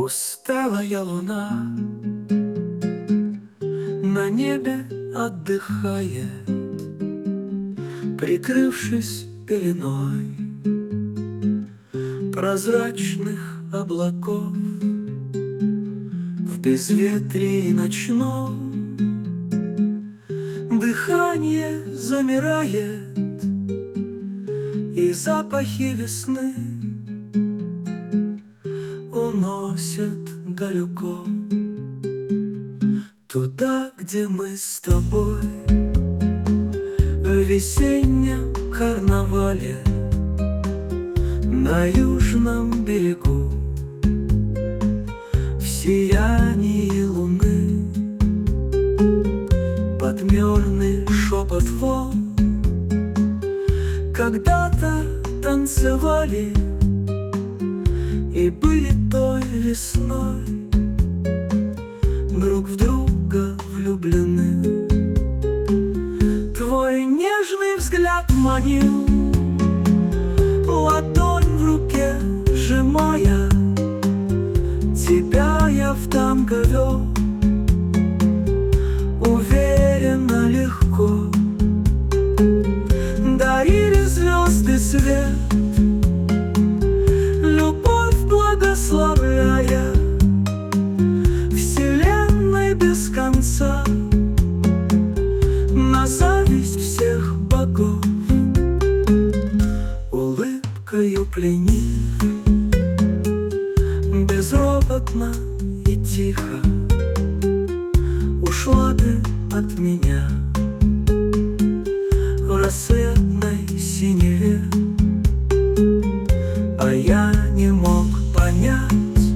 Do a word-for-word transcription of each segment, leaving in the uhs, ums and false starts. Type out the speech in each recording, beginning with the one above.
Усталая луна на небе отдыхает, прикрывшись пеленой прозрачных облаков. В безветрии ночном дыхание замирает, и запахи весны уносят далеко, туда, где мы с тобой в весеннем карнавале на южном берегу, в сиянии луны, под мирный шепот волн. Когда-то танцевали и были той весной друг в друга влюблены. Твой нежный взгляд манил, ладонь в руке сжимая, тебя я в танго вел, уверенно, легко. Дарили звезды свет, любовь благословляя, вселенной без конца, на зависть всех богов. Улыбкою пленив, безропотно и тихо ушла ты от меня в рассветной синеве. А я не мог понять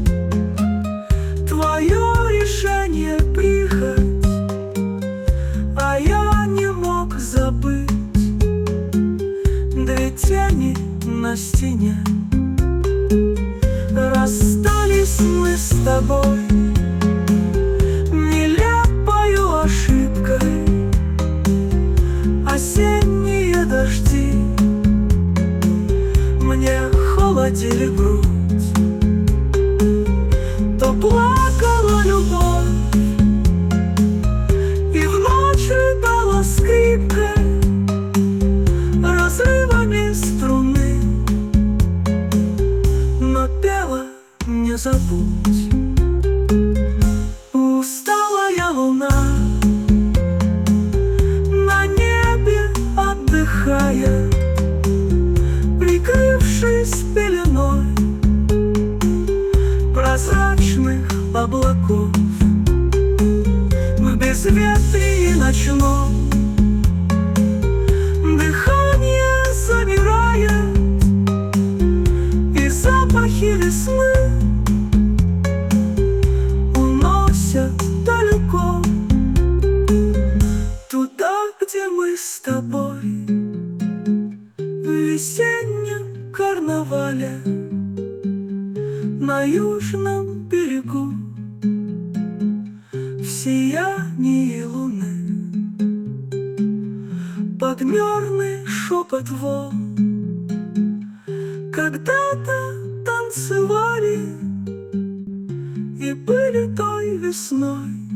твое решение приехать, а я не мог забыть две тени на стене. Расстались мы с тобой нелепою ошибкой. Осенние дожди мне холодили грудь, то плакала любовь и в ночь рыдала скрипкой разрывами струны, но пела не забудь. Усталая луна на небе отдыхая, прикрывшись пеленой прозрачных облаков. В безветрии ночном дыхание замирает, и запахи весны уносят далеко, туда, где мы с тобой в весеннем карнавале на южном берегу, в сиянии луны, под мирный шепот волн. Когда-то танцевали и были той весной